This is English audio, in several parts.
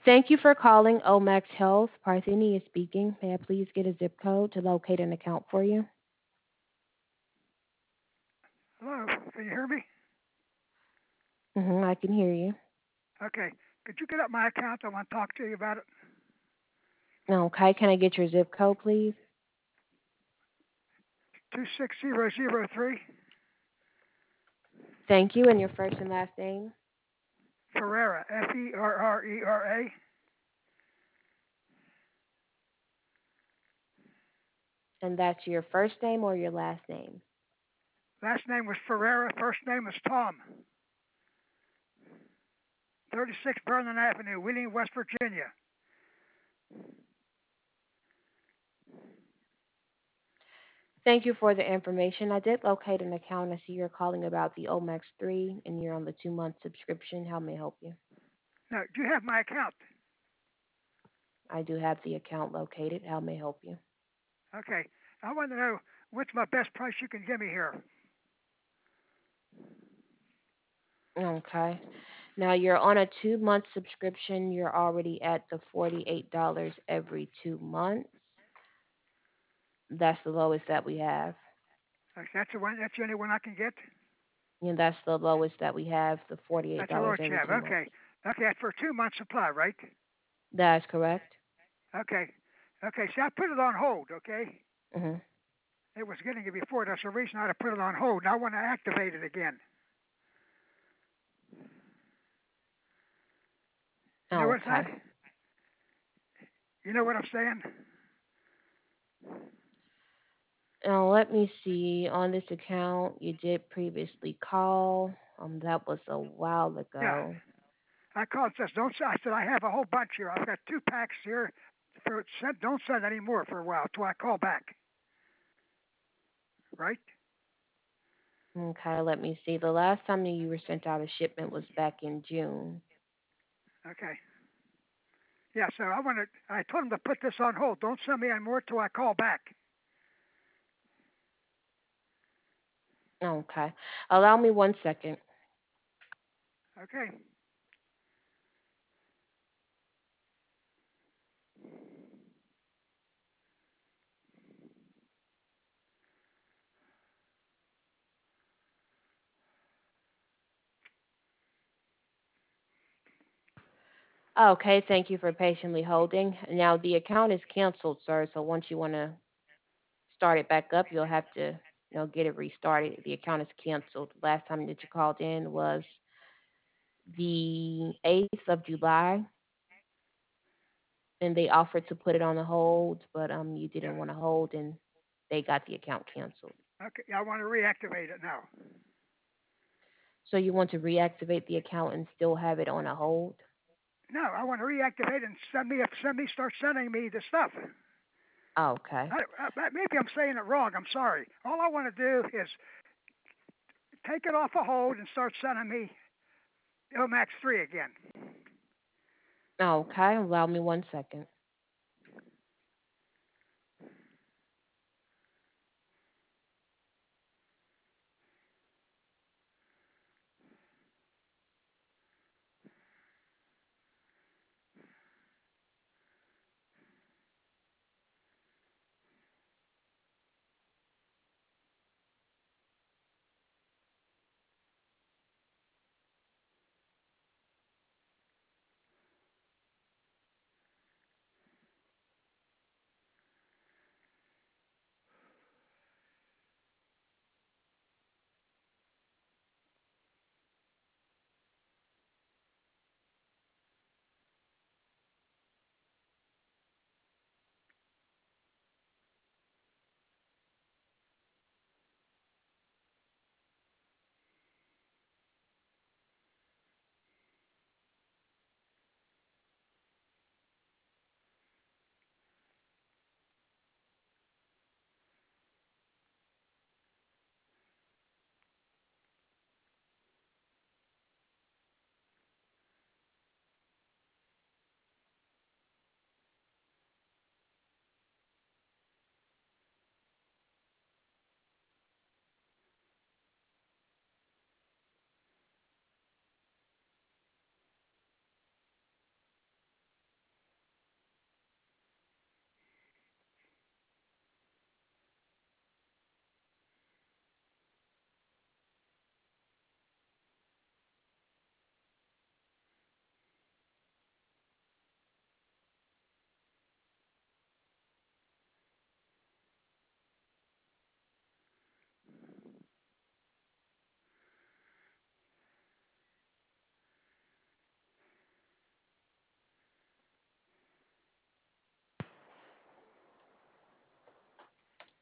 Thank you for calling Omax Health. Parthenia is speaking. May I please get a zip code to locate an account for you? Hello, can you hear me? I can hear you. Okay. Could you get up my account? I want to talk to you about it. Okay, can I get your zip code, please? 26003 Thank you, and your first and last name. Ferrera, Ferrera. And that's your first name or your last name? Last name was Ferrera. First name was Tom. 36 Vernon Avenue, Wheeling, West Virginia. Thank you for the information. I did locate an account. I see you're calling about the Omax 3, and you're on the 2-month subscription. How may I help you? Now, do you have my account? I do have the account located. How may I help you? Okay. I want to know what's my best price you can give me here. Okay. Now you're on a 2-month subscription. You're already at the $48 every 2 months. That's the lowest that we have. That's the one. That's the only one I can get. And that's the lowest that we have, the That's the $48 lowest you every have. 2 months. Okay. Okay, that's for a 2 month supply, right? That's correct. Okay. Okay. See, I put it on hold. Okay. hmm It was getting it before. That's the reason I had to put it on hold. Now I want to activate it again. You know what's that? Okay. You know what I'm saying? Now let me see. On this account, you did previously call. That was a while Yeah. ago. I called and says, don't I said I have a whole bunch here. I've got 2 packs here. Don't send any more for a while till I call back. Right? Okay, let me see. The last time that you were sent out a shipment was back in June. Okay. Yeah, so I told him to put this on hold. Don't send me any more till I call back. Okay. Allow me 1 second. Okay. Okay, thank you for patiently holding. Now the account is canceled, sir. So once you want to start it back up, you'll have to, get it restarted. The account is canceled. Last time that you called in was the 8th of July, and they offered to put it on the hold, but you Yeah. didn't want to hold, and they got the account canceled. Okay. Yeah, I want to reactivate it now. So you want to reactivate the account and still have it on a hold? No, I want to reactivate and start sending me the stuff. Okay. Maybe I'm saying it wrong. I'm sorry. All I want to do is take it off a hold and start sending me Max 3 again. Okay, allow me 1 second.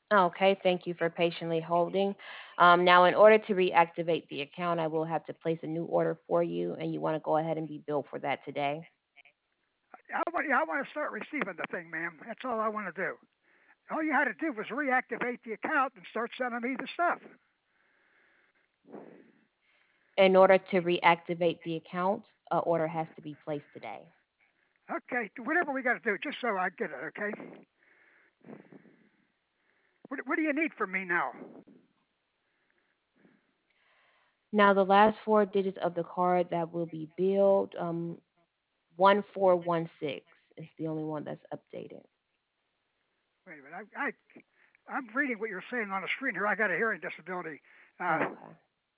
Okay, thank you for patiently holding. Now, in order to reactivate the account, I will have to place a new order for you, and you want to go ahead and be billed for that today. I want to start receiving the thing, ma'am. That's all I want to do. All you had to do was reactivate the account and start sending me the stuff. In order to reactivate the account, a order has to be placed today. Okay, whatever we got to do, just so I get it. Okay. What do you need from me now? Now, the last four digits of the card that will be billed, 1416 is the only one that's updated. Wait a minute. I'm reading what you're saying on the screen here. I got a hearing disability. Uh, Okay.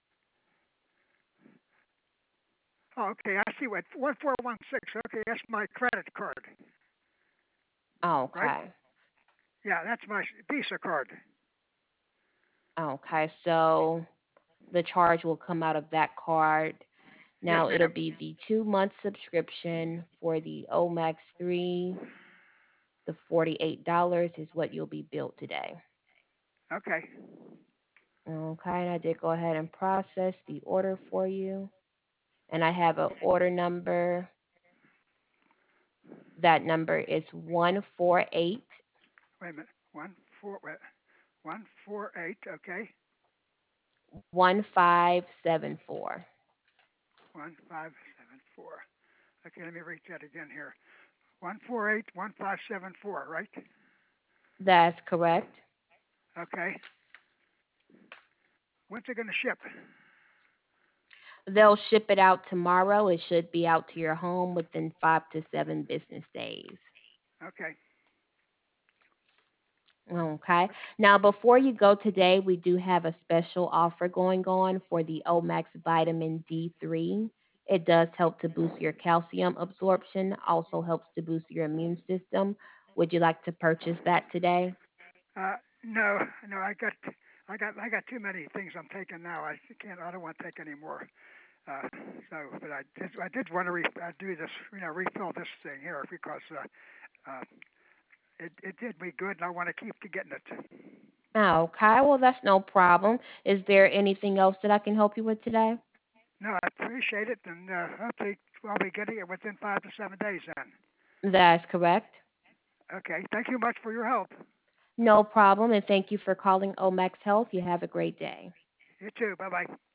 oh, okay. I see what 1416. Okay, that's my credit card, right? Okay. Yeah, that's my Visa card. Okay. So the charge will come out of that card. Yes, Now it'll ma'am. be the 2 month subscription for the Omax 3. The $48 is what you'll be billed today. Okay. Okay. And I did go ahead and process the order for you. And I have an order number. That number is 148 Wait a minute. 148. Okay. 1574. 1574. Okay, let me read that again here. 148 1574. Right. That's correct. Okay. When's it gonna ship? They'll ship it out tomorrow. It should be out to your home within 5 to 7 business days. Okay. Okay. Now, before you go today, we do have a special offer going on for the Omax Vitamin D3. It does help to boost your calcium absorption, also helps to boost your immune system. Would you like to purchase that today? No, no. I got too many things I'm taking now. I can't. I don't want to take any more. Uh, but I did want to do this. Refill this thing here because it did me good, and I want to keep getting it. Okay, well, that's no problem. Is there anything else that I can help you with today? No, I appreciate it, and hopefully I'll be getting it within 5 to 7 days. Then. That's correct. Okay. Thank you much for your help. No problem, and thank you for calling Omax Health. You have a great day. You too. Bye bye.